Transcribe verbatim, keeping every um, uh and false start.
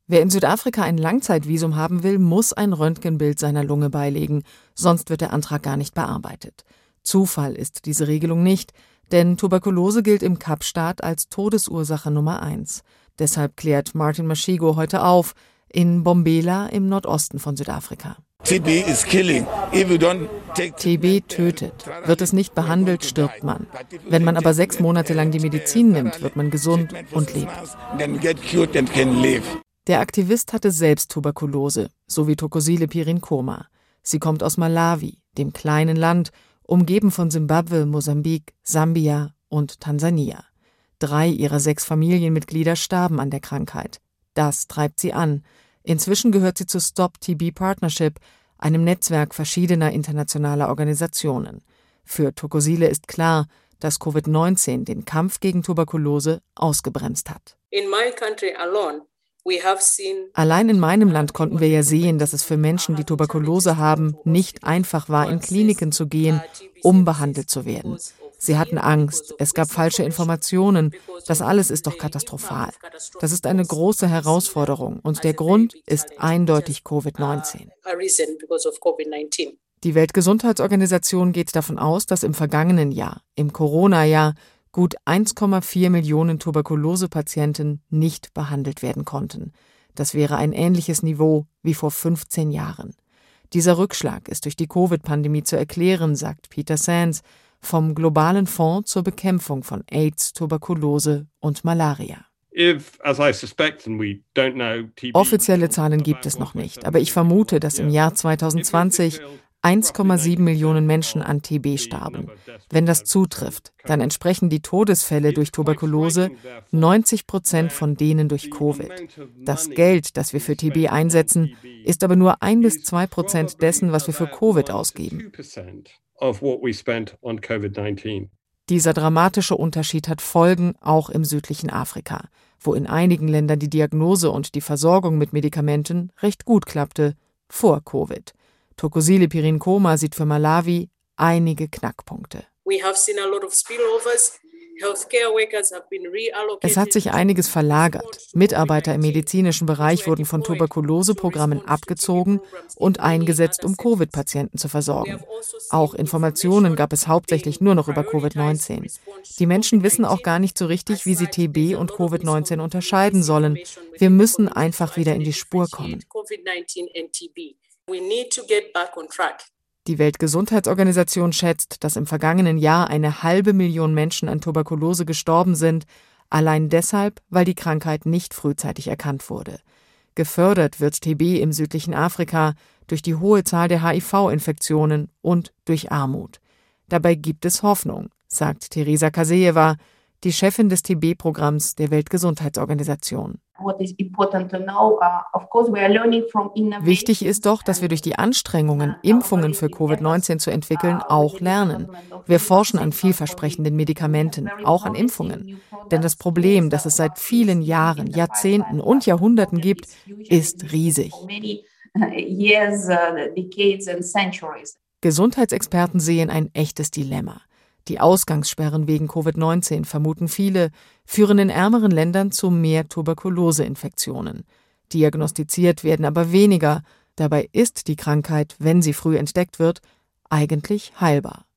Wer in Südafrika ein Langzeitvisum haben will, muss ein Röntgenbild seiner Lunge beilegen, sonst wird der Antrag gar nicht bearbeitet. Zufall ist diese Regelung nicht, denn Tuberkulose gilt im Kapstaat als Todesursache Nummer eins. Deshalb klärt Martin Mashigo heute auf, in Mbombela im Nordosten von Südafrika. T B is killing. If you don't take T B tötet. Wird es nicht behandelt, stirbt man. Wenn man aber sechs Monate lang die Medizin nimmt, wird man gesund und lebt. Der Aktivist hatte selbst Tuberkulose, so wie Thokozile Pirinkoma. Sie kommt aus Malawi, dem kleinen Land, umgeben von Simbabwe, Mosambik, Sambia und Tansania. Drei ihrer sechs Familienmitglieder starben an der Krankheit. Das treibt sie an. Inzwischen gehört sie zur Stop T B Partnership, einem Netzwerk verschiedener internationaler Organisationen. Für Thokozile ist klar, dass Covid neunzehn den Kampf gegen Tuberkulose ausgebremst hat. In my country alone, we have seen Allein in meinem Land konnten wir ja sehen, dass es für Menschen, die Tuberkulose haben, nicht einfach war, in Kliniken zu gehen, um behandelt zu werden. Sie hatten Angst, es gab falsche Informationen, das alles ist doch katastrophal. Das ist eine große Herausforderung und der Grund ist eindeutig Covid neunzehn. Die Weltgesundheitsorganisation geht davon aus, dass im vergangenen Jahr, im Corona-Jahr, gut eins Komma vier Millionen Tuberkulose-Patienten nicht behandelt werden konnten. Das wäre ein ähnliches Niveau wie vor fünfzehn Jahren. Dieser Rückschlag ist durch die Covid-Pandemie zu erklären, sagt Peter Sands vom Globalen Fonds zur Bekämpfung von AIDS, Tuberkulose und Malaria. Offizielle Zahlen gibt es noch nicht, aber ich vermute, dass im Jahr zwanzig zwanzig eins Komma sieben Millionen Menschen an T B starben. Wenn das zutrifft, dann entsprechen die Todesfälle durch Tuberkulose neunzig Prozent von denen durch Covid. Das Geld, das wir für T B einsetzen, ist aber nur ein bis zwei Prozent dessen, was wir für Covid ausgeben. Dieser dramatische Unterschied hat Folgen auch im südlichen Afrika, wo in einigen Ländern die Diagnose und die Versorgung mit Medikamenten recht gut klappte, vor Covid. Thokozile Pirinkoma sieht für Malawi einige Knackpunkte. Es hat sich einiges verlagert. Mitarbeiter im medizinischen Bereich wurden von Tuberkuloseprogrammen abgezogen und eingesetzt, um Covid-Patienten zu versorgen. Auch Informationen gab es hauptsächlich nur noch über Covid neunzehn. Die Menschen wissen auch gar nicht so richtig, wie sie T B und Covid neunzehn unterscheiden sollen. Wir müssen einfach wieder in die Spur kommen. Die Weltgesundheitsorganisation schätzt, dass im vergangenen Jahr eine halbe Million Menschen an Tuberkulose gestorben sind, allein deshalb, weil die Krankheit nicht frühzeitig erkannt wurde. Gefördert wird T B im südlichen Afrika durch die hohe Zahl der H I V-Infektionen und durch Armut. Dabei gibt es Hoffnung, sagt Teresa Kasejeva, die Chefin des T B-Programms der Weltgesundheitsorganisation. Wichtig ist doch, dass wir durch die Anstrengungen, Impfungen für Covid neunzehn zu entwickeln, auch lernen. Wir forschen an vielversprechenden Medikamenten, auch an Impfungen. Denn das Problem, das es seit vielen Jahren, Jahrzehnten und Jahrhunderten gibt, ist riesig. Gesundheitsexperten sehen ein echtes Dilemma. Die Ausgangssperren wegen Covid neunzehn, vermuten viele, führen in ärmeren Ländern zu mehr Tuberkuloseinfektionen. Diagnostiziert werden aber weniger. Dabei ist die Krankheit, wenn sie früh entdeckt wird, eigentlich heilbar.